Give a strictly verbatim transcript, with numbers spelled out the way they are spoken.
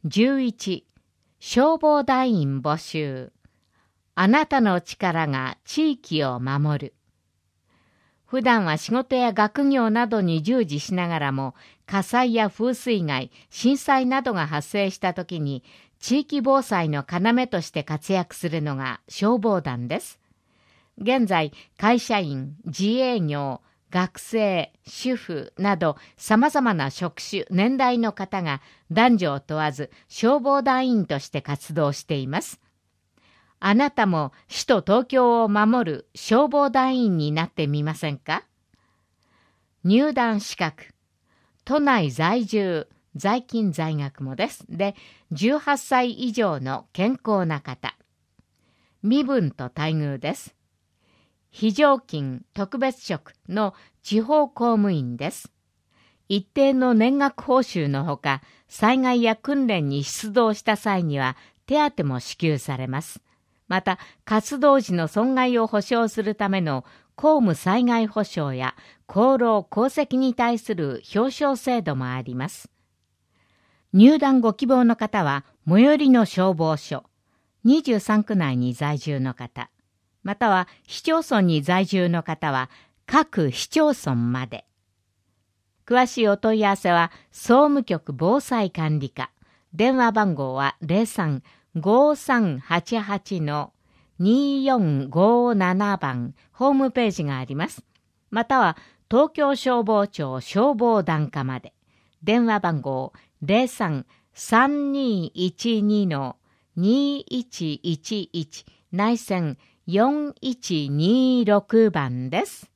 じゅういち、消防団員募集。あなたの力が地域を守る。普段は仕事や学業などに従事しながらも、火災や風水害、震災などが発生したときに、地域防災の要として活躍するのが消防団です。現在、会社員、自営業、学生、主婦など様々な職種、年代の方が男女を問わず消防団員として活動しています。あなたも首都東京を守る消防団員になってみませんか？入団資格、都内在住、在勤在学もです。で、じゅうはっさい以上の健康な方。身分と待遇です。非常勤特別職の地方公務員です。一定の年額報酬のほか、災害や訓練に出動した際には手当も支給されます。また、活動時の損害を保障するための公務災害保障や功労功績に対する表彰制度もあります。入団ご希望の方は、最寄りの消防署、にじゅうさんく内に在住の方、または市町村に在住の方は各市町村まで。詳しいお問い合わせは総務局防災管理課。電話番号は ゼロさん ごーさんはちはち にーよんごーなな 番、ホームページがあります。または東京消防庁消防団課まで。電話番号 ゼロさん さんにーいちに にーいちいちいち 内線よんいちにーろく 番です。